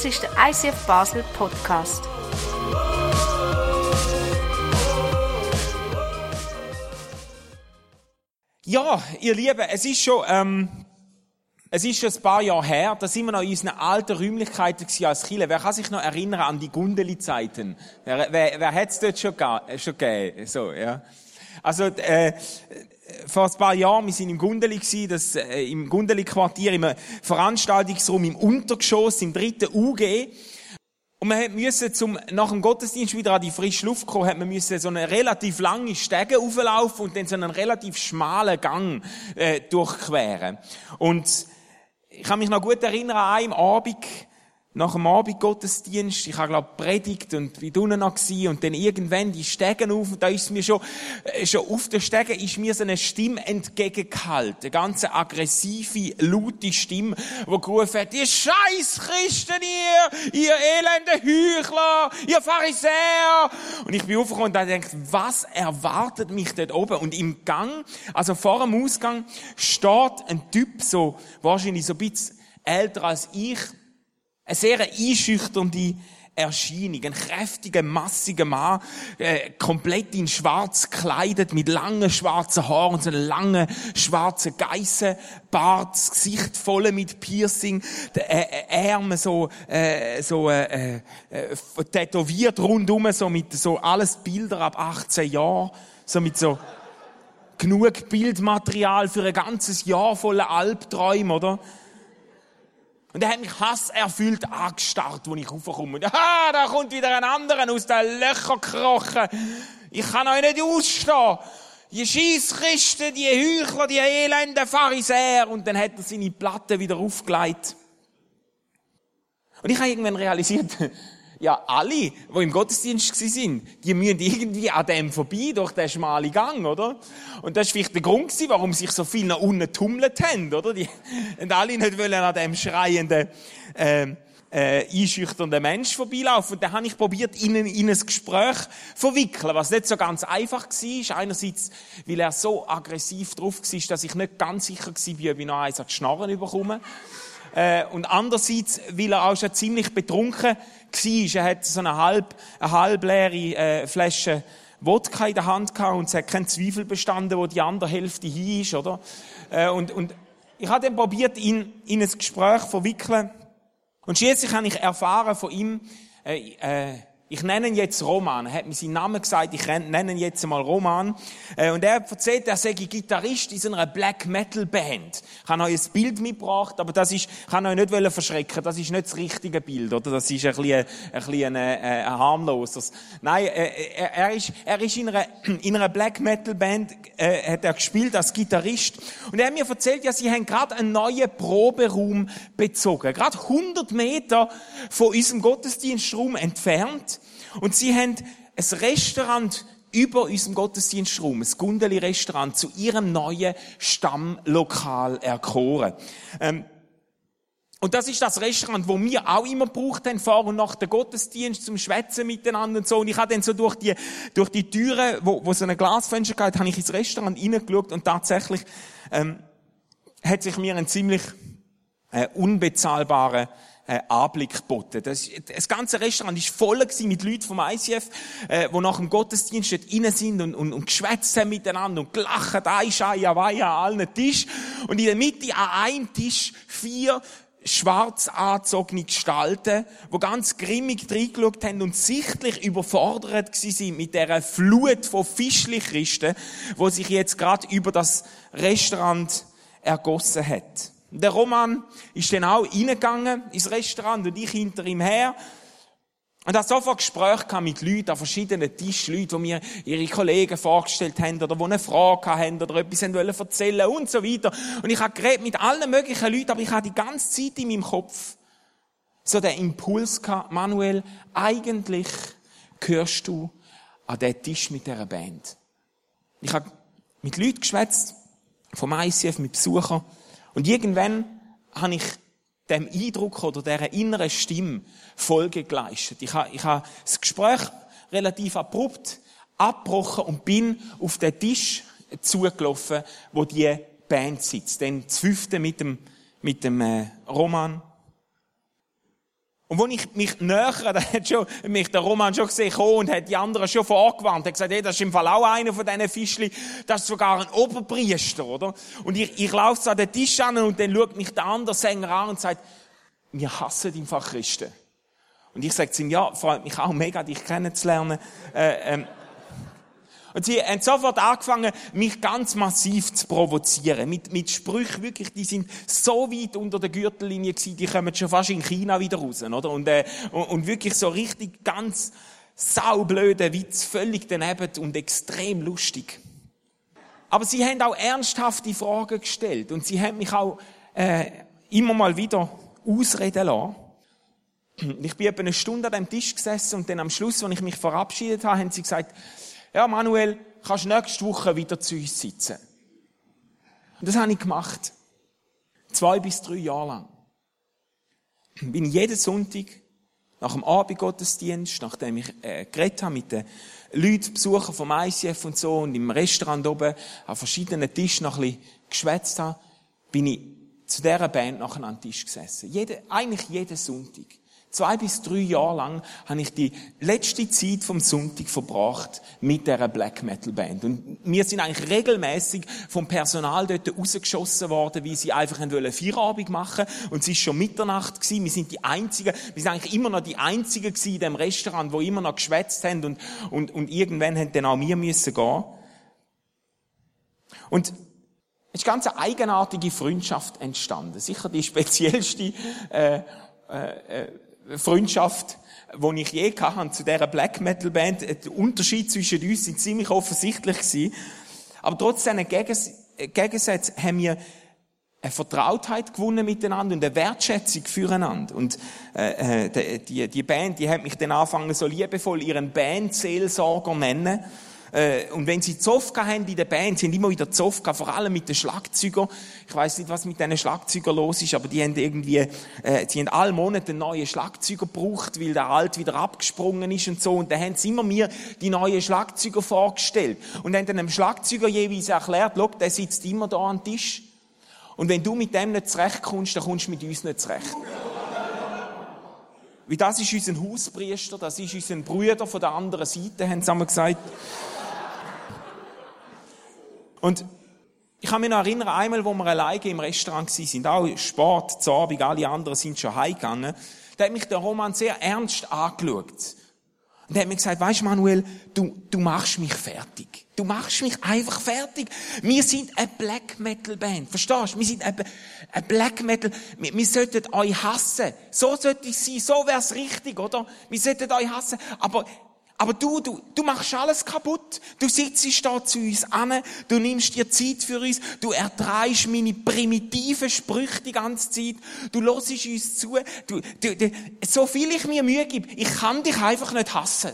Das ist der ICF Basel Podcast. Ja, ihr Lieben, es ist schon ein paar Jahre her, da sind wir noch in unseren alten Räumlichkeiten als Kirche. Wer kann sich noch erinnern an die Gundeli-Zeiten? Wer hat es dort schon gegeben? So, ja. Also, vor ein paar Jahren, wir sind im Gundeli gewesen, im Gundeli-Quartier, im Veranstaltungsraum im Untergeschoss, im 3. UG. Und man musste, nach dem Gottesdienst wieder an die frische Luft kommen, hat man so eine relativ lange Stege auflaufen und dann so einen relativ schmalen Gang, durchqueren. Und ich kann mich noch gut erinnern an einem Abend, nach dem Abendgottesdienst, ich habe, predigt und bin unten noch gewesen, und dann irgendwann die Stegen auf, und da ist mir schon auf der Stege ist mir so eine Stimme entgegengehalten. Eine ganz aggressive, laute Stimme, die gerufen hat, ihr scheiß Christen, ihr elende Heuchler, ihr Pharisäer. Und ich bin aufgekommen und da gedacht, was erwartet mich dort oben? Und im Gang, also vor dem Ausgang, steht ein Typ, so, wahrscheinlich so ein bisschen älter als ich, eine sehr einschüchternde Erscheinung. Ein kräftiger, massiger Mann, komplett in schwarz gekleidet, mit langen schwarzen Haaren und so einem langen schwarzen Geissenbart, das Gesicht voll mit Piercing, die Ärmel so tätowiert rundum, so mit so alles Bilder ab 18 Jahren, so mit so genug Bildmaterial für ein ganzes Jahr voller Albträume, oder? Und er hat mich hasserfüllt angestarrt, als ich raufkomme. Und da kommt wieder ein anderer aus den Löchern gekrochen. Ich kann euch nicht ausstehen. Die Scheisschristen, die Heuchler, die elenden Pharisäer. Und dann hat er seine Platte wieder aufgelegt. Und ich habe irgendwann realisiert, ja, alle, die im Gottesdienst waren, die müssen irgendwie an dem vorbei, durch den schmalen Gang, oder? Und das war vielleicht der Grund, warum sich so viele nach unten tummelt haben, oder? Die und alle nicht wollen an dem schreienden, einschüchternden Mensch vorbeilaufen. Und dann habe ich probiert, ihn in ein Gespräch verwickeln, was nicht so ganz einfach war. Einerseits, weil er so aggressiv drauf war, dass ich nicht ganz sicher war, ob ich noch eins an die Schnarren bekomme. Und andererseits, weil er auch schon ziemlich betrunken war. Er hat so eine halbleere Flasche Wodka in der Hand gehabt und es hat keinen Zweifel bestanden, wo die andere Hälfte hin ist, oder? Und ich habe dann probiert, ihn in ein Gespräch zu verwickeln. Und schließlich habe ich erfahren von ihm, ich nenne ihn jetzt Roman. Er hat mir seinen Namen gesagt, ich nenne ihn jetzt mal Roman. Und er hat erzählt, er sei Gitarrist in einer Black Metal Band. Ich habe euch ein Bild mitgebracht, aber ich kann euch nicht verschrecken. Das ist nicht das richtige Bild, oder? Das ist ein bisschen harmloses. Nein, er ist in einer Black Metal Band, hat er gespielt als Gitarrist. Und er hat mir erzählt, ja, sie haben gerade einen neuen Proberaum bezogen. Gerade 100 Meter von unserem Gottesdienstraum entfernt. Und sie haben ein Restaurant über unserem Gottesdienstraum, ein Gundeli-Restaurant, zu ihrem neuen Stammlokal erkoren. Und das ist das Restaurant, das wir auch immer gebraucht haben, vor und nach dem Gottesdienst, zum Schwätzen miteinander und so. Und ich habe dann so durch die Türen, wo so ein Glasfenster gab, habe ich ins Restaurant reingeschaut und tatsächlich hat sich mir ein ziemlich unbezahlbarer Anblick geboten. Das ganze Restaurant war voll mit Leuten vom ICF, die nach dem Gottesdienst dort rein sind und geschwätzt haben miteinander und gelacht, an allen Tischen. Und in der Mitte an einem Tisch 4 schwarz angezogene Gestalten, die ganz grimmig reingeschaut haben und sichtlich überfordert waren mit dieser Flut von Fischli-Christen, die sich jetzt gerade über das Restaurant ergossen hat. Der Roman ist dann auch reingegangen ins Restaurant und ich hinter ihm her. Und hat sofort Gespräche mit Leuten an verschiedenen Tischen, Leute, die mir ihre Kollegen vorgestellt haben oder die eine Frage haben oder etwas wollen erzählen und so weiter. Und ich habe geredet mit allen möglichen Leuten, aber ich habe die ganze Zeit in meinem Kopf so den Impuls gehabt, Manuel, eigentlich gehörst du an den Tisch mit dieser Band. Ich habe mit Leuten geschwätzt, vom ICF, mit Besuchern. Und irgendwann habe ich dem Eindruck oder dieser inneren Stimme Folge geleistet. Ich habe das Gespräch relativ abrupt abgebrochen und bin auf den Tisch zugelaufen, wo die Band sitzt. Dann das 5. mit dem Roman. Und als ich mich nähere, da hat schon, mich der Roman schon gesehen und hat die anderen schon vorgewarnt. Er hat gesagt, hey, das ist im Fall auch einer von diesen Fischli. Das ist sogar ein Oberpriester, oder? Und ich laufe so an den Tisch an und dann schaut mich der andere Sänger an und sagt, wir hassen im Fall Christen. Und ich sage zu ihm, ja, freut mich auch mega, dich kennenzulernen. Und sie haben sofort angefangen, mich ganz massiv zu provozieren. Mit Sprüchen wirklich, die sind so weit unter der Gürtellinie gewesen, die kommen schon fast in China wieder raus, oder? Und wirklich so richtig ganz saublöde Witz, völlig daneben und extrem lustig. Aber sie haben auch ernsthafte Fragen gestellt. Und sie haben mich auch, immer mal wieder ausreden lassen. Ich bin etwa eine Stunde an dem Tisch gesessen und dann am Schluss, als ich mich verabschiedet habe, haben sie gesagt, ja, Manuel, kannst nächste Woche wieder zu uns sitzen. Und das habe ich gemacht. 2 bis 3 Jahre lang. Bin jeden Sonntag nach dem Abendgottesdienst, nachdem ich geredet habe mit den Leuten, Besuchern vom ICF und so, und im Restaurant oben an verschiedenen Tischen noch ein bisschen geschwätzt habe, bin ich zu dieser Band nachher an den Tisch gesessen. Eigentlich jeden Sonntag. 2 bis 3 Jahre lang habe ich die letzte Zeit vom Sonntag verbracht mit dieser Black Metal Band. Und wir sind eigentlich regelmäßig vom Personal dort rausgeschossen worden, wie sie einfach Feierabend machen wollten. Und es war schon Mitternacht gewesen. Wir sind eigentlich immer noch die Einzigen gewesen in dem Restaurant, die immer noch geschwätzt haben und irgendwann haben dann auch wir müssen gehen. Und es ist ganz eine eigenartige Freundschaft entstanden. Sicher die speziellste, Freundschaft, die ich je hatte zu dieser Black Metal Band. Der Unterschied zwischen uns sind ziemlich offensichtlich gewesen. Aber trotz diesen Gegensätzen haben wir eine Vertrautheit gewonnen miteinander und eine Wertschätzung füreinander. Und die Band, die hat mich dann angefangen, so liebevoll ihren Bandseelsorger nennen. Und wenn sie Zoff haben in der Band, sie haben immer wieder Zoff gehabt, vor allem mit den Schlagzeugern. Ich weiss nicht, was mit diesen Schlagzeugern los ist, aber die haben sie haben alle Monate einen neuen Schlagzeuger gebraucht, weil der alte wieder abgesprungen ist und so. Und dann haben sie immer mir die neuen Schlagzeuger vorgestellt. Und haben dann dem Schlagzeuger jeweils erklärt, schau, der sitzt immer da am Tisch. Und wenn du mit dem nicht zurechtkommst, dann kommst du mit uns nicht zurecht. Weil das ist unser Hauspriester, das ist unser Bruder von der anderen Seite, haben sie einmal gesagt. Und ich kann mich noch erinnern, einmal, wo wir alleine im Restaurant waren, auch Sport, zu Abend, alle anderen sind schon heimgegangen, da hat mich der Roman sehr ernst angeschaut. Und er hat mir gesagt, weisst Manuel, du machst mich fertig. Du machst mich einfach fertig. Wir sind eine Black Metal Band. Verstehst du? Wir sind eine Black Metal. Wir sollten euch hassen. So sollte es sein. So wär's richtig, oder? Wir sollten euch hassen. Aber du machst alles kaputt. Du sitzt da zu uns an, du nimmst dir Zeit für uns, du erträgst meine primitiven Sprüche die ganze Zeit, du hörst uns zu, so viel ich mir Mühe gebe, ich kann dich einfach nicht hassen.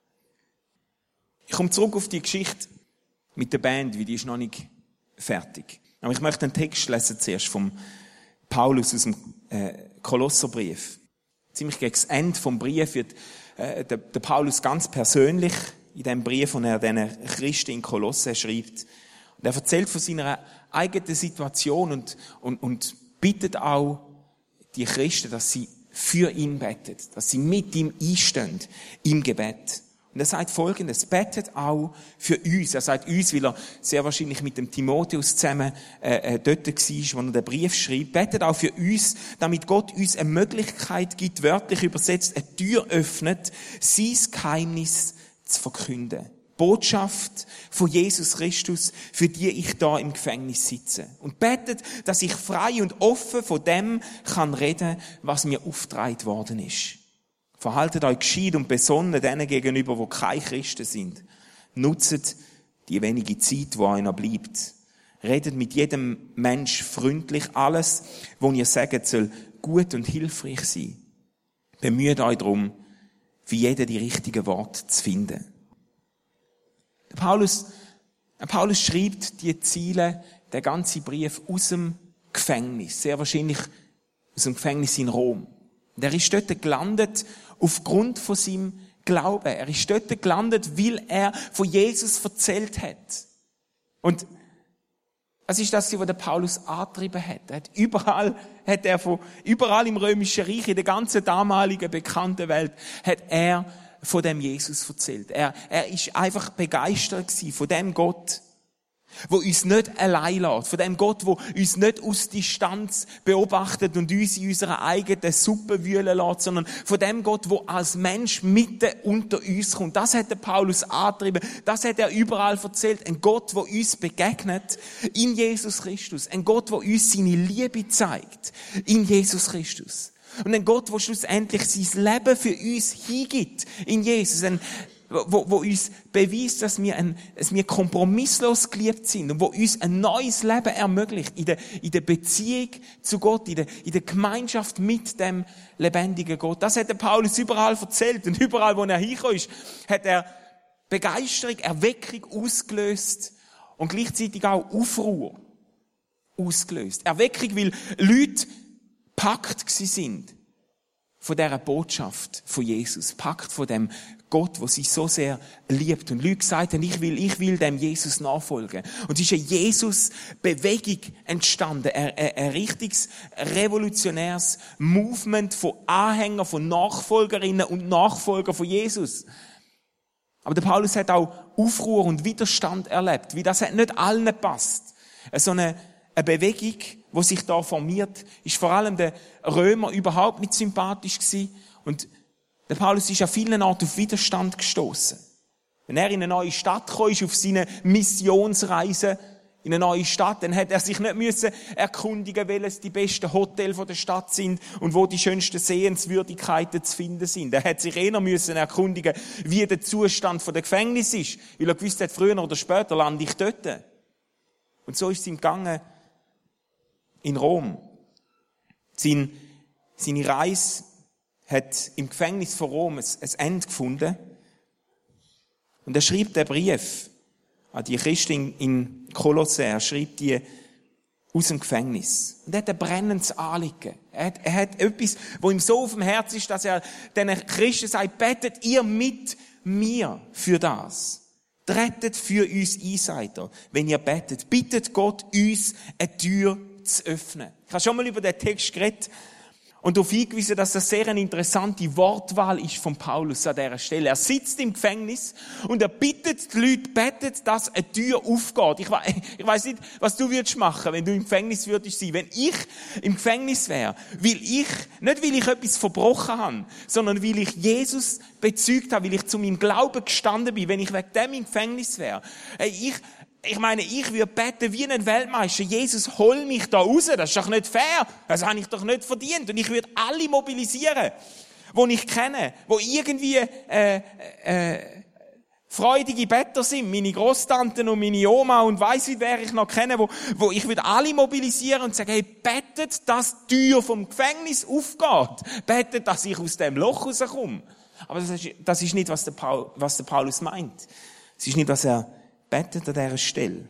Ich komme zurück auf die Geschichte mit der Band, weil die ist noch nicht fertig. Aber ich möchte einen Text lesen zuerst vom Paulus aus dem Kolosserbrief. Ziemlich gegen das Ende vom Brief wird der Paulus ganz persönlich in dem Brief, den er den Christen in Kolosse schreibt. Und er erzählt von seiner eigenen Situation und bittet auch die Christen, dass sie für ihn beten, dass sie mit ihm einstehen im Gebet. Und er sagt Folgendes: Betet auch für uns. Er sagt uns, weil er sehr wahrscheinlich mit dem Timotheus zusammen dort war, wo er den Brief schreibt. Betet auch für uns, damit Gott uns eine Möglichkeit gibt, wörtlich übersetzt, eine Tür öffnet, sein Geheimnis zu verkünden. Botschaft von Jesus Christus, für die ich da im Gefängnis sitze. Und betet, dass ich frei und offen von dem kann reden, was mir aufgetragen worden ist. Verhaltet euch gescheit und besonnen denen gegenüber, die keine Christen sind. Nutzt die wenige Zeit, die euch noch bleibt. Redet mit jedem Mensch freundlich. Alles, was ihr sagt, soll gut und hilfreich sein. Bemüht euch darum, für jeden die richtigen Worte zu finden. Paulus schreibt die Ziele, der ganze Brief aus dem Gefängnis. Sehr wahrscheinlich aus dem Gefängnis in Rom. Und er ist dort gelandet aufgrund von seinem Glauben. Er ist dort gelandet, weil er von Jesus erzählt hat. Und Es ist das, was der Paulus angetrieben hat. Überall im Römischen Reich, in der ganzen damaligen bekannten Welt, hat er von dem Jesus erzählt. Er ist einfach begeistert gewesen von dem Gott, wo uns nicht allein lässt, von dem Gott, wo uns nicht aus Distanz beobachtet und uns in unserer eigenen Suppe wühlen lässt, sondern von dem Gott, wo als Mensch mitten unter uns kommt. Das hat der Paulus angetrieben, das hat er überall erzählt. Ein Gott, wo uns begegnet in Jesus Christus. Ein Gott, wo uns seine Liebe zeigt in Jesus Christus. Und ein Gott, der schlussendlich sein Leben für uns hingibt in Jesus. Wo uns beweist, dass wir kompromisslos geliebt sind und wo uns ein neues Leben ermöglicht in der Beziehung zu Gott, in der Gemeinschaft mit dem lebendigen Gott. Das hat der Paulus überall erzählt und überall, wo er hingekommen ist, hat er Begeisterung, Erweckung ausgelöst und gleichzeitig auch Aufruhr ausgelöst. Erweckung, weil Leute packt gsi sind von dieser Botschaft von Jesus, packt von dem Gott, der sie so sehr liebt. Und Leute gesagt haben, ich will dem Jesus nachfolgen. Und es ist eine Jesus-Bewegung entstanden, ein richtiges revolutionäres Movement von Anhängern, von Nachfolgerinnen und Nachfolgern von Jesus. Aber der Paulus hat auch Aufruhr und Widerstand erlebt, wie das hat nicht allen gepasst. So eine Bewegung, die sich da formiert, ist vor allem der Römer überhaupt nicht sympathisch gewesen. Und der Paulus ist an vielen Orten auf Widerstand gestoßen. Wenn er in eine neue Stadt kam, ist auf seine Missionsreise in eine neue Stadt, dann hat er sich nicht müssen erkundigen, welches die besten Hotels der Stadt sind und wo die schönsten Sehenswürdigkeiten zu finden sind. Er hat sich eher müssen erkundigen, wie der Zustand der Gefängnis ist, weil er gewusst hat, früher oder später lande ich dort. Und so ist es ihm gegangen in Rom. Seine Reise hat im Gefängnis von Rom ein Ende gefunden. Und er schreibt den Brief an die Christen in Kolosse. Er schreibt die aus dem Gefängnis. Und er hat ein brennendes Anliegen. Er hat etwas, wo ihm so auf dem Herz ist, dass er den Christen sagt, betet ihr mit mir für das. Tretet für uns ein, sagt er, wenn ihr betet. Bittet Gott, uns eine Tür zu öffnen. Ich habe schon mal über den Text geredet und darauf hingewiesen, dass das sehr eine interessante Wortwahl ist von Paulus an dieser Stelle. Er sitzt im Gefängnis und er bittet die Leute, betet, dass eine Tür aufgeht. Ich weiss nicht, was du würdest machen, wenn du im Gefängnis würdest sein. Wenn ich im Gefängnis wäre, nicht weil ich etwas verbrochen habe, sondern weil ich Jesus bezeugt habe, weil ich zu meinem Glauben gestanden bin, wenn ich wegen dem im Gefängnis wäre. Ich würde beten wie ein Weltmeister. Jesus, hol mich da raus. Das ist doch nicht fair. Das habe ich doch nicht verdient. Und ich würde alle mobilisieren, die ich kenne, die irgendwie freudige Better sind. Meine Großtanten und meine Oma und weiss nicht, wer ich noch kenne, wo ich würde alle mobilisieren und sagen, hey, betet, dass die Tür vom Gefängnis aufgeht. Betet, dass ich aus dem Loch rauskomme. Aber das ist nicht, was der Paulus meint. Das ist nicht, was er betet an dieser Stelle.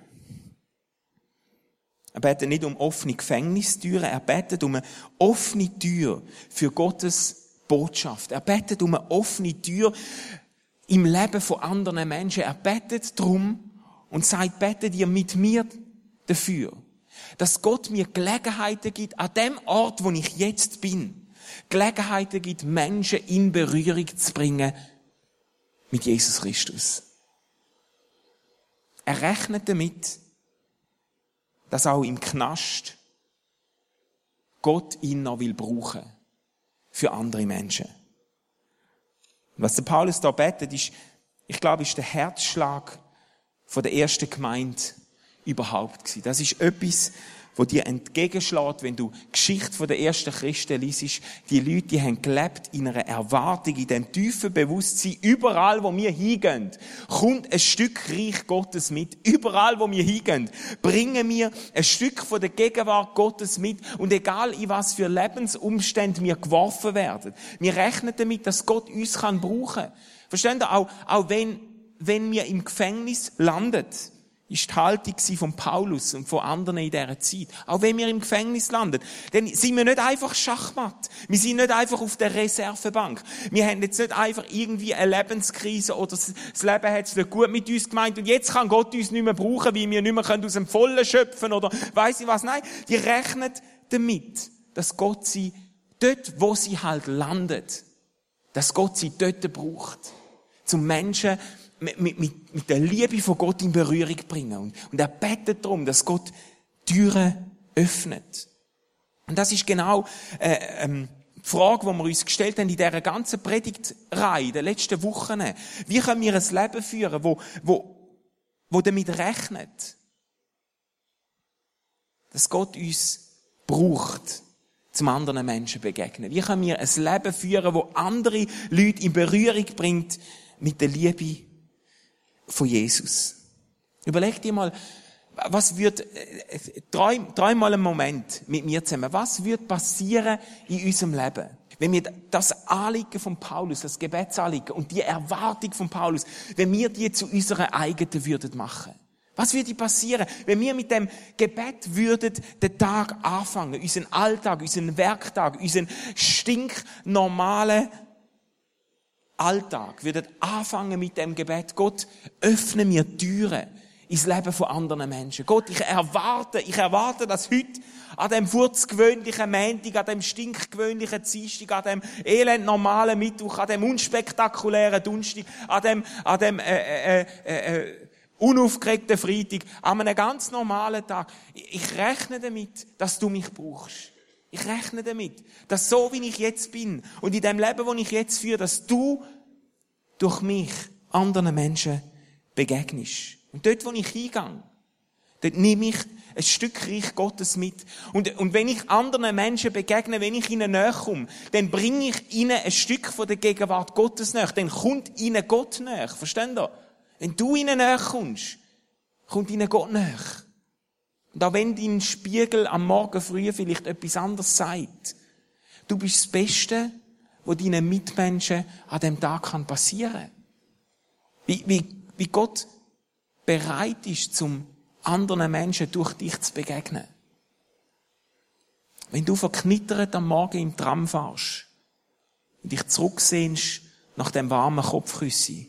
Er betet nicht um offene Gefängnistüren, er betet um eine offene Tür für Gottes Botschaft. Er betet um eine offene Tür im Leben von anderen Menschen. Er betet darum und sagt, betet ihr mit mir dafür, dass Gott mir Gelegenheiten gibt, an dem Ort, wo ich jetzt bin, Gelegenheiten gibt, Menschen in Berührung zu bringen mit Jesus Christus. Er rechnet damit, dass auch im Knast Gott ihn noch brauchen will für andere Menschen. Und was der Paulus da betet, ist der Herzschlag von der ersten Gemeinde überhaupt gewesen. Das ist etwas, wo dir entgegenschlägt, wenn du die Geschichte der ersten Christen liest. Die Leute, die haben gelebt in einer Erwartung, in dem tiefen Bewusstsein, überall, wo wir hingehen, kommt ein Stück Reich Gottes mit. Überall, wo wir hingehen, bringen wir ein Stück von der Gegenwart Gottes mit. Und egal, in was für Lebensumstände wir geworfen werden, wir rechnen damit, dass Gott uns brauchen kann. Versteht ihr? Auch wenn wir im Gefängnis landen, ist die Haltung von Paulus und von anderen in dieser Zeit. Auch wenn wir im Gefängnis landen, dann sind wir nicht einfach Schachmatt. Wir sind nicht einfach auf der Reservebank. Wir haben jetzt nicht einfach irgendwie eine Lebenskrise oder das Leben hat es nicht gut mit uns gemeint und jetzt kann Gott uns nicht mehr brauchen, weil wir nicht mehr aus dem Vollen schöpfen oder weiss ich was. Nein, die rechnen damit, dass Gott sie dort, wo sie halt landet, dass Gott sie dort braucht, zum Menschen mit der Liebe von Gott in Berührung bringen. Und er betet darum, dass Gott Türen öffnet. Und das ist genau die Frage, die wir uns gestellt haben in dieser ganzen Predigtreihe, in den letzten Wochen. Wie können wir ein Leben führen, wo damit rechnet, dass Gott uns braucht, zum anderen Menschen begegnen? Wie können wir ein Leben führen, wo andere Leute in Berührung bringt mit der Liebe von Jesus? Überleg dir mal, was wird, dreimal einen Moment mit mir zusammen, was wird passieren in unserem Leben, wenn wir das Anliegen von Paulus, das Gebetsanliegen und die Erwartung von Paulus, wenn wir die zu unserer eigenen würden machen? Was würde passieren, wenn wir mit dem Gebet würden den Tag anfangen, unseren Alltag, unseren Werktag, unseren stinknormalen Alltag, würden anfangen mit dem Gebet: Gott, öffne mir Türen ins Leben von anderen Menschen. Gott, ich erwarte, dass heute an dem furzgewöhnlichen Montag, an dem stinkgewöhnlichen Dienstag, an dem elendnormalen Mittwoch, an dem unspektakulären Donnerstag, an dem unaufgeregten Freitag, an einem ganz normalen Tag, ich rechne damit, dass du mich brauchst. Ich rechne damit, dass so wie ich jetzt bin und in dem Leben, das ich jetzt führe, dass du durch mich anderen Menschen begegnest. Und dort, wo ich hingehe, dort nehme ich ein Stück Reich Gottes mit. Und wenn ich anderen Menschen begegne, wenn ich ihnen näher komme, dann bringe ich ihnen ein Stück von der Gegenwart Gottes näher. Dann kommt ihnen Gott näher. Verstehen Sie? Wenn du ihnen näher kommst, kommt ihnen Gott näher. Und auch wenn dein Spiegel am Morgen früh vielleicht etwas anderes sagt, du bist das Beste, was deinen Mitmenschen an diesem Tag passieren kann. Wie Gott bereit ist, zum anderen Menschen durch dich zu begegnen. Wenn du verknittert am Morgen im Tram fährst und dich zurücksehnst nach dem warmen Kopfküssi,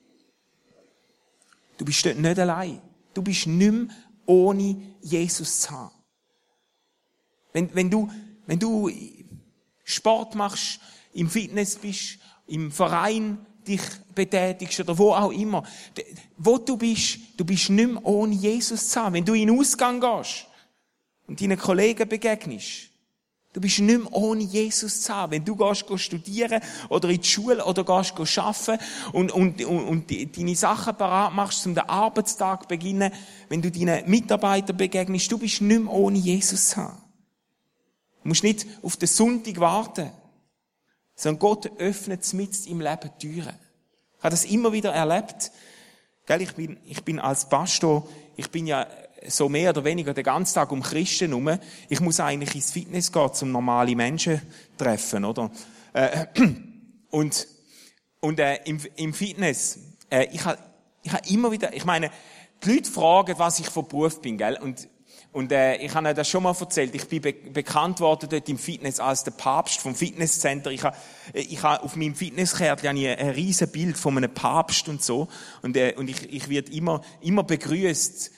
du bist dort nicht allein. Du bist nicht mehr ohne Jesus zu haben. Wenn du Sport machst, im Fitness bist, im Verein dich betätigst oder wo auch immer, wo du bist nicht mehr ohne Jesus zu haben. Wenn du in den Ausgang gehst und deinen Kollegen begegnest, du bist nicht mehr ohne Jesus zu haben. Wenn du gehst studieren oder in die Schule oder gehst arbeiten und deine Sachen parat machst, um den Arbeitstag zu beginnen, wenn du deinen Mitarbeitern begegnest, du bist nicht mehr ohne Jesus zu haben. Du musst nicht auf den Sonntag warten, sondern Gott öffnet mitten im Leben Türen. Ich habe das immer wieder erlebt. Ich bin als Pastor, ich bin ja so mehr oder weniger den ganzen Tag um Christen herum. Ich muss eigentlich ins Fitness gehen, um normale Menschen zu treffen, oder? Im Fitness, ich habe immer wieder, ich meine, die Leute fragen, was ich von Beruf bin, gell? Und ich habe das schon mal erzählt. Ich bin bekannt worden dort im Fitness als der Papst vom Fitnesscenter. Ich habe auf meinem Fitnesskärtchen ein riesen Bild von einem Papst und so. Und ich werde immer begrüßt.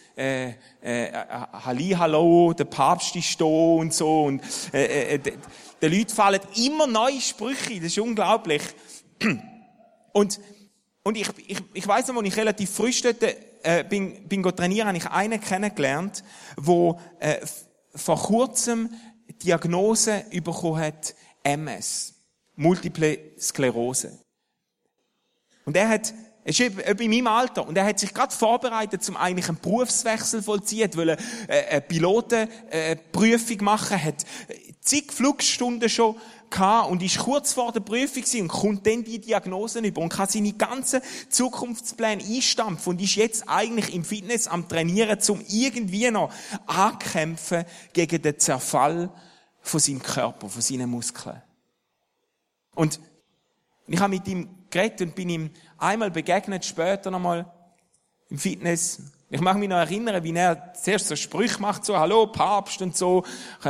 Hallo, der Papst ist da und so. Und den Leuten fallen immer neue Sprüche. Das ist unglaublich. Und ich weiss noch, als ich relativ frisch dort bin trainieren, habe ich einen kennengelernt, der vor kurzem Diagnose bekommen hat, MS, Multiple Sklerose. Und er ist etwa in meinem Alter, und er hat sich gerade vorbereitet, um eigentlich einen Berufswechsel vollziehen, weil er eine Pilotenprüfung machen, hat zig Flugstunden schon gehabt und ist kurz vor der Prüfung gewesen und kommt dann die Diagnosen über und kann seine ganzen Zukunftspläne einstampfen und ist jetzt eigentlich im Fitness am Trainieren, um irgendwie noch ankämpfen gegen den Zerfall von seinem Körper, von seinen Muskeln. Und ich habe mit ihm geredet und bin ihm einmal begegnet, später nochmal im Fitness, Ich mag mich noch erinnern, wie er zuerst so Sprüche macht, so, hallo, Papst und so,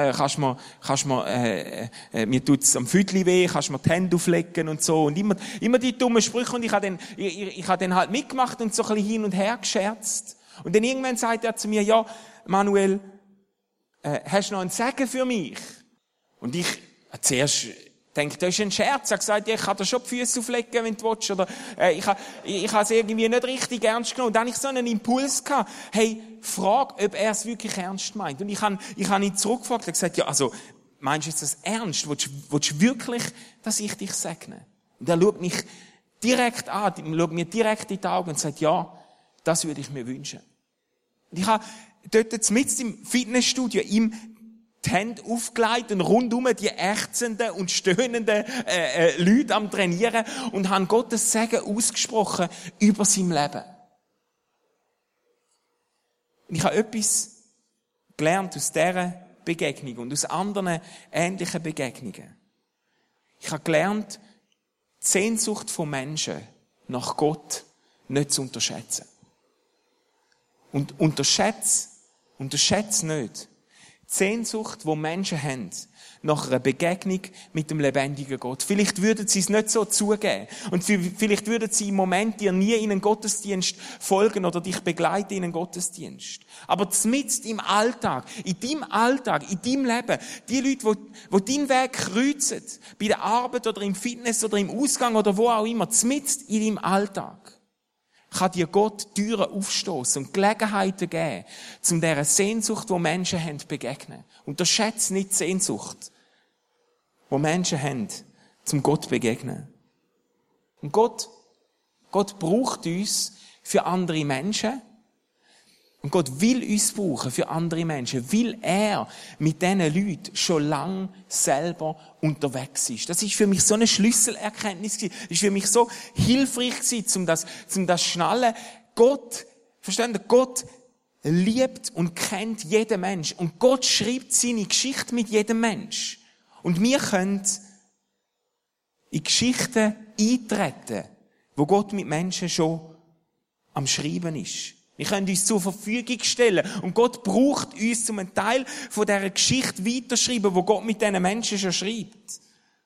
mir tut's am Füdli weh, kannst mir die Hände auflegen und so, und immer die dummen Sprüche, und ich habe dann halt mitgemacht und so ein bisschen hin und her gescherzt. Und dann irgendwann sagt er zu mir, ja, Manuel, hast du noch einen Segen für mich? Und ich zuerst denke, das ist ein Scherz. Er hat gesagt, ja, ich kann dir schon die Füße auflegen, wenn du willst. Oder, ich habe es irgendwie nicht richtig ernst genommen. Und dann hatte ich so einen Impuls gehabt. Hey, frag, ob er es wirklich ernst meint. Und ich habe ihn zurückgefragt und gesagt, ja, also, meinst du jetzt das ernst? Willst du wirklich, dass ich dich segne? Und er schaut mich direkt an, schaut mir direkt in die Augen und sagt, ja, das würde ich mir wünschen. Und ich habe dort mitten im Fitnessstudio ihm die Hände aufgelegt und rundum die ächzenden und stöhnenden Leute am Trainieren und haben Gottes Segen ausgesprochen über sein Leben. Und ich habe etwas gelernt aus dieser Begegnung und aus anderen ähnlichen Begegnungen. Ich habe gelernt, die Sehnsucht von Menschen nach Gott nicht zu unterschätzen. Und unterschätze nicht die Sehnsucht, die Menschen haben, nach einer Begegnung mit dem lebendigen Gott. Vielleicht würden sie es nicht so zugeben. Und vielleicht würden sie im Moment dir nie in einen Gottesdienst folgen oder dich begleiten in einen Gottesdienst. Aber mitten im Alltag, in deinem Leben, die Leute, die deinen Weg kreuzen, bei der Arbeit oder im Fitness oder im Ausgang oder wo auch immer, mitten in deinem Alltag, kann dir Gott Türen aufstoßen und Gelegenheiten geben, um dieser Sehnsucht, die Menschen haben, zu begegnen. Unterschätze nicht die Sehnsucht, die Menschen haben, zum Gott zu begegnen. Und Gott braucht uns für andere Menschen. Und Gott will uns brauchen für andere Menschen, weil er mit diesen Leuten schon lange selber unterwegs ist. Das ist für mich so eine Schlüsselerkenntnis gewesen. Das ist für mich so hilfreich gewesen, um das zu schnallen. Gott liebt und kennt jeden Mensch. Und Gott schreibt seine Geschichte mit jedem Mensch. Und wir können in Geschichten eintreten, wo Gott mit Menschen schon am Schreiben ist. Wir können uns zur Verfügung stellen. Und Gott braucht uns, um einen Teil von dieser Geschichte weiterschreiben, wo Gott mit diesen Menschen schon schreibt.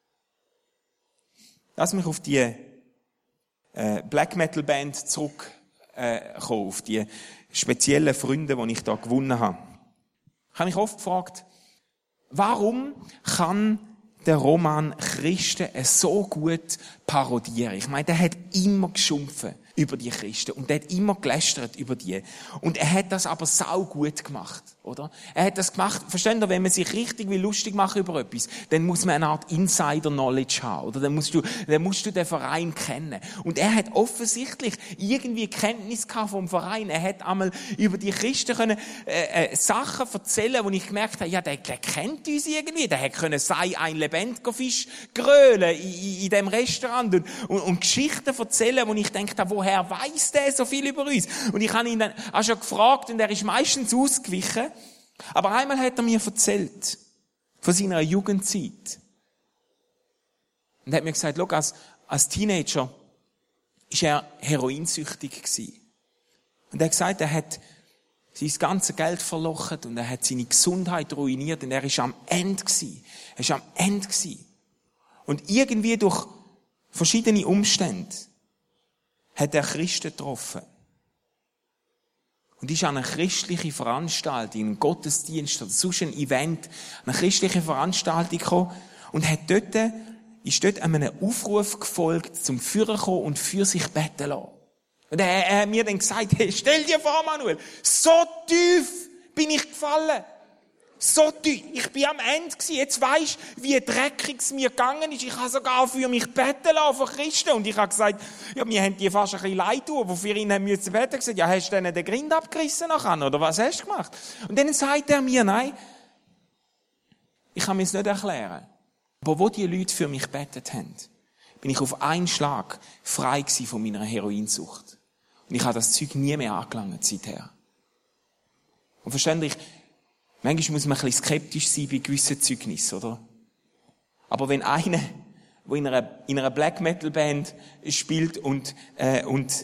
Lass mich auf die Black Metal Band zurückkommen, auf die speziellen Freunde, die ich da gewonnen habe. Ich habe mich oft gefragt, warum kann der Roman Christen so gut parodieren? Ich meine, der hat immer geschumpfen über die Christen und der hat immer gelästert über die. Und er hat das aber sau gut gemacht, oder? Er hat das gemacht, versteht ihr, wenn man sich richtig lustig machen über etwas, dann muss man eine Art Insider-Knowledge haben, oder? Dann musst du den Verein kennen. Und er hat offensichtlich irgendwie Kenntnis gehabt vom Verein. Er hat einmal über die Christen können Sachen erzählen, wo ich gemerkt habe, ja, der kennt uns irgendwie. Der hätte können sei ein lebendiger Fisch grölen in dem Restaurant und Geschichten erzählen, wo ich gedacht habe, woher weiss der so viel über uns? Und ich habe ihn dann auch schon gefragt und er ist meistens ausgewichen. Aber einmal hat er mir erzählt von seiner Jugendzeit. Und hat mir gesagt, schau, als Teenager ist er heroinsüchtig gewesen. Und er hat gesagt, er hat sein ganzes Geld verlochen und er hat seine Gesundheit ruiniert und er ist am Ende gewesen. Er ist am Ende gewesen. Und irgendwie durch verschiedene Umstände hat er Christen getroffen. Und ist an eine christliche Veranstaltung, einen Gottesdienst oder sonst ein Event, eine christliche Veranstaltung gekommen und ist dort einem Aufruf gefolgt, zum Führer kommen und für sich beten lassen. Und er hat mir dann gesagt, hey, stell dir vor, Manuel, so tief bin ich gefallen. So tief. Ich bin am Ende gewesen. Jetzt weisst du, wie dreckig es mir gegangen ist. Ich habe sogar für mich beten lassen von Christen. Und ich habe gesagt, ja, wir haben die fast ein bisschen leid tun, wo für ihn haben müssen beten. Gesagt, ja, hast du denen den Grind abgerissen nachher, oder was hast du gemacht? Und dann sagt er mir, nein, ich kann mir es nicht erklären. Aber wo die Leute für mich betet haben, bin ich auf einen Schlag frei gewesen von meiner Heroinsucht. Und ich habe das Zeug nie mehr angelangt seither. Und verständlich, manchmal muss man ein bisschen skeptisch sein bei gewissen Zeugnissen, oder? Aber wenn einer, der in einer Black Metal Band spielt und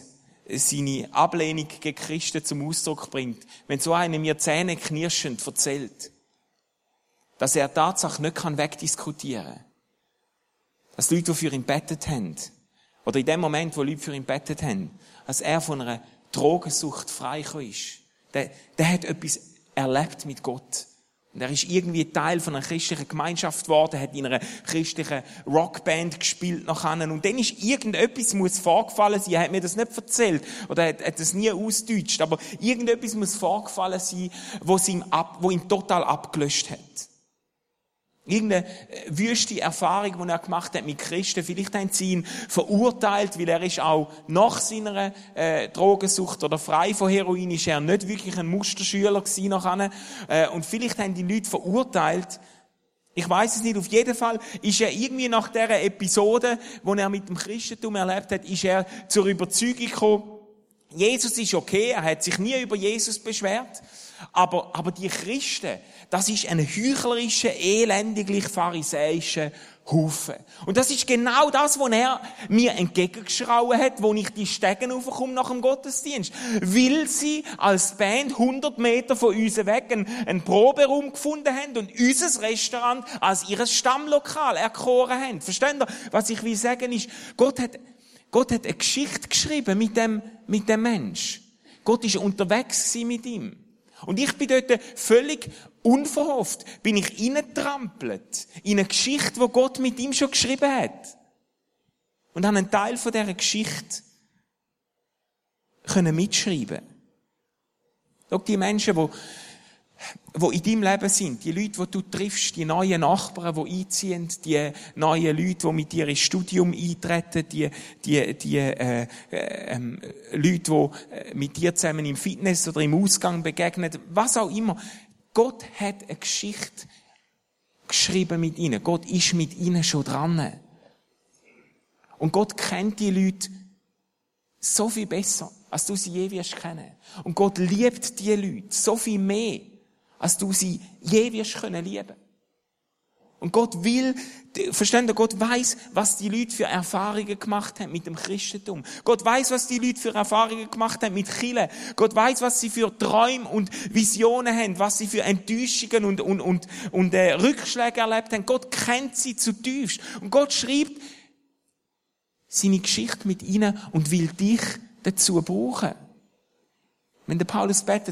seine Ablehnung gegen Christen zum Ausdruck bringt, wenn so einer mir zähneknirschend erzählt, dass er Tatsache nicht wegdiskutieren kann. Dass Leute, die für ihn bettet haben, oder in dem Moment, wo Leute für ihn bettet haben, dass er von einer Drogensucht frei ist. Der hat etwas erlebt mit Gott. Und er ist irgendwie Teil von einer christlichen Gemeinschaft geworden, hat in einer christlichen Rockband gespielt nachher. Und dann ist irgendetwas muss vorgefallen sein. Er hat mir das nicht erzählt. Oder hat das nie ausgedeutscht. Aber irgendetwas muss vorgefallen sein, wo ihn total abgelöscht hat. Irgendeine wüste Erfahrung, die er gemacht hat mit Christen. Vielleicht haben sie ihn verurteilt, weil er ist auch nach seiner Drogensucht oder frei von Heroin ist er nicht wirklich ein Musterschüler gewesen nachher. Und vielleicht haben die Leute verurteilt. Ich weiß es nicht. Auf jeden Fall ist er irgendwie nach dieser Episode, die er mit dem Christentum erlebt hat, ist er zur Überzeugung gekommen, Jesus ist okay, er hat sich nie über Jesus beschwert. Aber die Christen, das ist ein heuchlerischer, elendiglich pharisäischer Haufen. Und das ist genau das, was er mir entgegengeschrauen hat, wo ich die Stegen raufkomme nach dem Gottesdienst. Weil sie als Band 100 Meter von uns weg einen Proberaum gefunden haben und unser Restaurant als ihr Stammlokal erkoren haben. Versteht ihr? Was ich will sagen ist, Gott hat eine Geschichte geschrieben mit dem Mensch. Gott ist unterwegs mit ihm. Und ich bin dort völlig unverhofft, bin ich reingetrampelt in eine Geschichte, die Gott mit ihm schon geschrieben hat. Und habe einen Teil von dieser Geschichte mitschreiben. Schau, die Menschen, die in deinem Leben sind, die Leute, die du triffst, die neuen Nachbarn, die einziehen, die neuen Leute, die mit dir ins Studium eintreten, die Leute, die mit dir zusammen im Fitness oder im Ausgang begegnen, was auch immer. Gott hat eine Geschichte geschrieben mit ihnen. Gott ist mit ihnen schon dran. Und Gott kennt die Leute so viel besser, als du sie je wirst kennen. Und Gott liebt die Leute so viel mehr, als du sie je wirst können lieben. Und Gott will, versteht ihr, Gott weiss, was die Leute für Erfahrungen gemacht haben mit dem Christentum. Gott weiss, was die Leute für Erfahrungen gemacht haben mit Kirche. Gott weiss, was sie für Träume und Visionen haben, was sie für Enttäuschungen und Rückschläge erlebt haben. Gott kennt sie zutiefst. Und Gott schreibt seine Geschichte mit ihnen und will dich dazu brauchen. Wenn der Paulus betet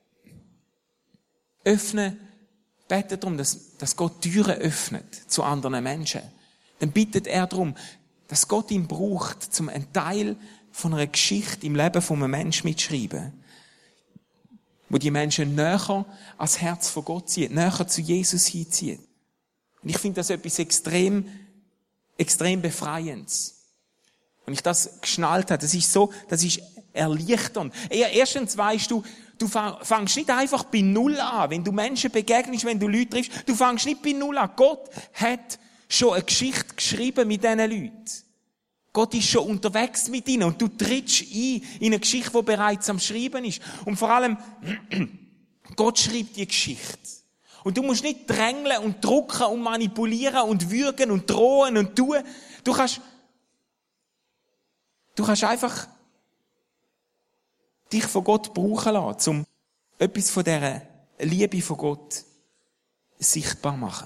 darum, dass Gott Türen öffnet zu anderen Menschen, dann bittet er darum, dass Gott ihn braucht, um einen Teil von einer Geschichte im Leben von einem Menschen mitzuschreiben, wo die Menschen näher ans Herz von Gott zieht, näher zu Jesus hinzieht. Und ich finde das etwas extrem Befreiendes. Und ich das geschnallt habe, das ist erleichternd. Erstens weisst du fängst nicht einfach bei Null an. Wenn du Menschen begegnest, wenn du Leute triffst, du fängst nicht bei Null an. Gott hat schon eine Geschichte geschrieben mit diesen Leuten. Gott ist schon unterwegs mit ihnen und du trittst ein in eine Geschichte, die bereits am Schreiben ist. Und vor allem, Gott schreibt die Geschichte. Und du musst nicht drängeln und drucken und manipulieren und würgen und drohen und tun. Du kannst einfach dich von Gott brauchen lassen, um etwas von dieser Liebe von Gott sichtbar zu machen.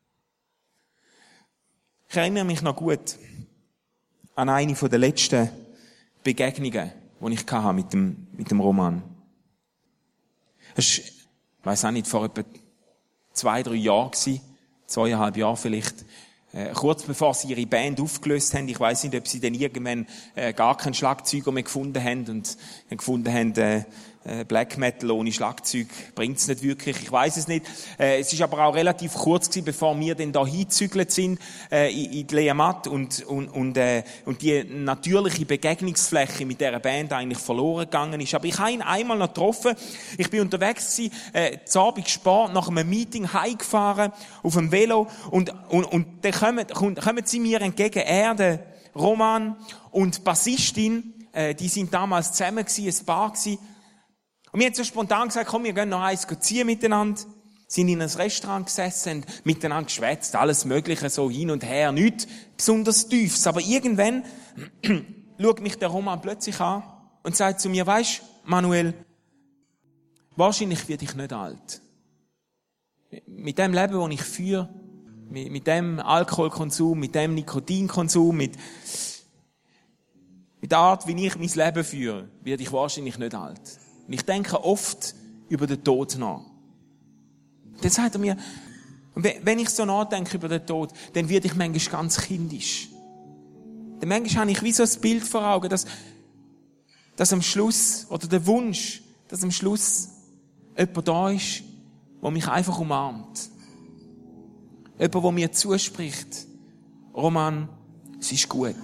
Ich erinnere mich noch gut an eine der letzten Begegnungen, die ich hatte mit dem Roman. Es war, ich weiss auch nicht, vor etwa 2-3 Jahren, 2,5 Jahre vielleicht, kurz bevor sie ihre Band aufgelöst haben. Ich weiss nicht, ob sie dann irgendwann gar keinen Schlagzeuger mehr gefunden haben und gefunden haben, Black Metal ohne Schlagzeug bringt's nicht wirklich. Ich weiss es nicht. Es ist aber auch relativ kurz gewesen, bevor wir dann da hingezügelt sind in die Leamat und die natürliche Begegnungsfläche mit dieser Band eigentlich verloren gegangen ist. Aber ich habe ihn einmal noch getroffen. Ich bin unterwegs gewesen, zu Abend spät nach einem Meeting heimgefahren auf dem Velo und dann kommen sie mir entgegen, er, der Roman und die Bassistin, die sind damals zusammen gewesen, ein Paar gewesen. Und wir haben so spontan gesagt, komm, wir gehen noch eins ziehen miteinander. Sind in einem Restaurant gesessen, miteinander geschwätzt, alles Mögliche, so hin und her, nichts besonders Tiefes. Aber irgendwann schaut mich der Roman plötzlich an und sagt zu mir, weisst, Manuel, wahrscheinlich werde ich nicht alt. Mit dem Leben, das ich führe, mit dem Alkoholkonsum, mit dem Nikotinkonsum, mit der Art, wie ich mein Leben führe, werde ich wahrscheinlich nicht alt. Und ich denke oft über den Tod nach. Dann sagt er mir, wenn ich so nachdenke über den Tod, dann werde ich manchmal ganz kindisch. Dann manchmal habe ich wie so ein Bild vor Augen, dass am Schluss, oder der Wunsch, dass am Schluss jemand da ist, der mich einfach umarmt. Jemand, der mir zuspricht, Roman, es ist gut.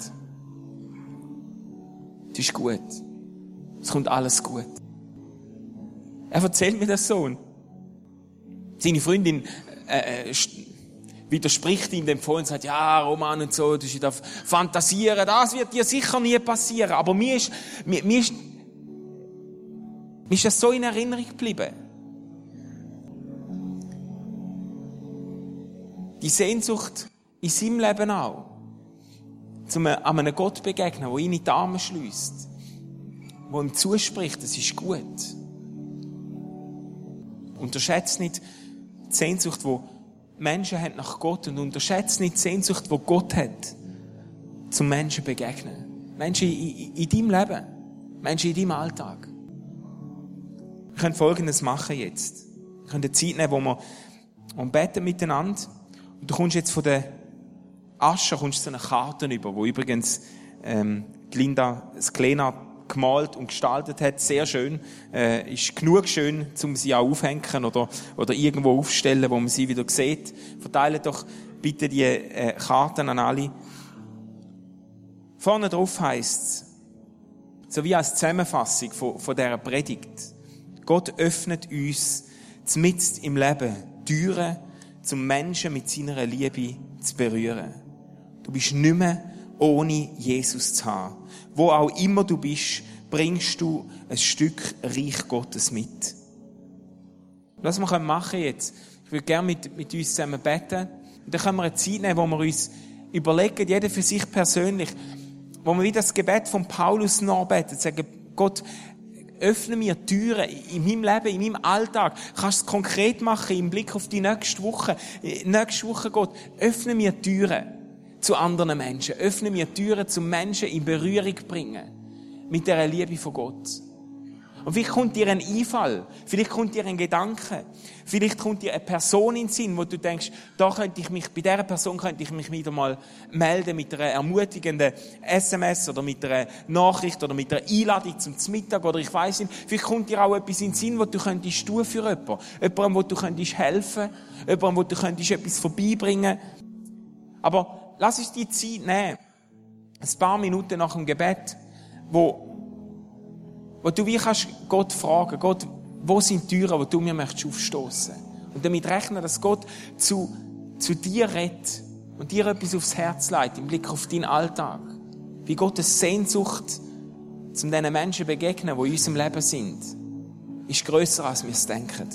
Es ist gut. Es kommt alles gut. Er erzählt mir das so. Und seine Freundin widerspricht ihm dem voll und sagt, ja, Roman und so, du darfst fantasieren, das wird dir sicher nie passieren. Aber mir ist das so in Erinnerung geblieben. Die Sehnsucht in seinem Leben auch, an einem Gott begegnen, der ihn in die Arme schliesst, der ihm zuspricht, es ist gut. Unterschätzt nicht die Sehnsucht, die Menschen haben nach Gott, und unterschätzt nicht die Sehnsucht, die Gott hat, zum Menschen begegnen. Menschen in deinem Leben, Menschen in deinem Alltag. Wir können Folgendes machen jetzt. Wir können eine Zeit nehmen, wo wir beten miteinander. Und du kommst jetzt von der Asche so eine Karte über, wo übrigens die Linda Sklena gemalt und gestaltet hat. Sehr schön. Ist genug schön, um sie auch aufhängen oder irgendwo aufstellen, wo man sie wieder sieht. Verteilt doch bitte die Karten an alle. Vorne drauf heisst es, so wie als Zusammenfassung von dieser Predigt: Gott öffnet uns mitten im Leben Türen, zum Menschen mit seiner Liebe zu berühren. Du bist nicht mehr ohne Jesus zu haben. Wo auch immer du bist, bringst du ein Stück Reich Gottes mit. Was wir machen jetzt, ich würde gerne mit uns zusammen beten. Und dann können wir eine Zeit nehmen, wo wir uns überlegen, jeder für sich persönlich, wo wir wieder das Gebet von Paulus nachbeten, sagen, Gott, öffne mir Türen in meinem Leben, in meinem Alltag. Kannst du es konkret machen im Blick auf die nächste Woche. Nächste Woche, Gott, öffne mir Türen zu anderen Menschen. Öffne mir Türen zu Menschen in Berührung bringen. Mit der Liebe von Gott. Und vielleicht kommt dir ein Einfall. Vielleicht kommt dir ein Gedanke. Vielleicht kommt dir eine Person in den Sinn, wo du denkst, bei dieser Person könnte ich mich wieder mal melden mit einer ermutigenden SMS oder mit einer Nachricht oder mit einer Einladung zum Mittag oder ich weiss nicht. Vielleicht kommt dir auch etwas in den Sinn, wo du könntest tun für jemanden. Jemandem, wo du könntest helfen. Jemandem, wo du könntest etwas vorbeibringen. Aber lass uns die Zeit nehmen. Ein paar Minuten nach dem Gebet, wo du wie kannst Gott fragen, Gott, wo sind die Türen, die du mir möchtest aufstossen? Und damit rechnen, dass Gott zu dir redet und dir etwas aufs Herz legt, im Blick auf deinen Alltag. Wie Gottes Sehnsucht, zu diesen Menschen begegnen, die in unserem Leben sind, ist grösser, als wir es denken.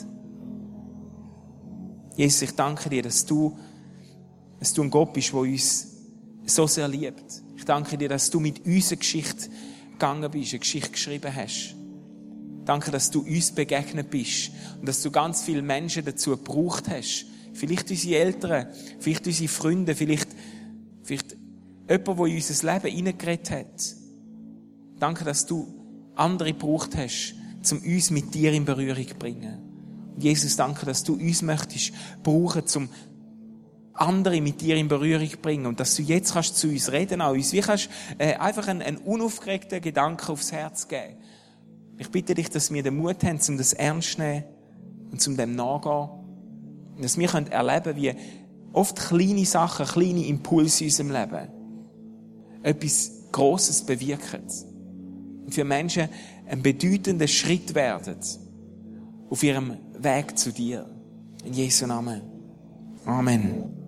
Jesus, ich danke dir, dass du ein Gott bist, der uns so sehr liebt. Ich danke dir, dass du mit unserer Geschichte gegangen bist, eine Geschichte geschrieben hast. Danke, dass du uns begegnet bist und dass du ganz viele Menschen dazu gebraucht hast. Vielleicht unsere Eltern, vielleicht unsere Freunde, vielleicht jemand, der in unser Leben hineingeredet hat. Danke, dass du andere gebraucht hast, um uns mit dir in Berührung zu bringen. Und Jesus, danke, dass du uns möchtest brauchen, um andere mit dir in Berührung bringen und dass du jetzt kannst zu uns reden, auch uns, wie kannst einfach einen unaufgeregten Gedanken aufs Herz geben. Ich bitte dich, dass wir den Mut haben, um das ernst zu nehmen und um dem nachzugehen. Und dass wir erleben können, wie oft kleine Sachen, kleine Impulse in unserem Leben etwas Grosses bewirken. Und für Menschen ein bedeutender Schritt werden auf ihrem Weg zu dir. In Jesu Namen. Amen.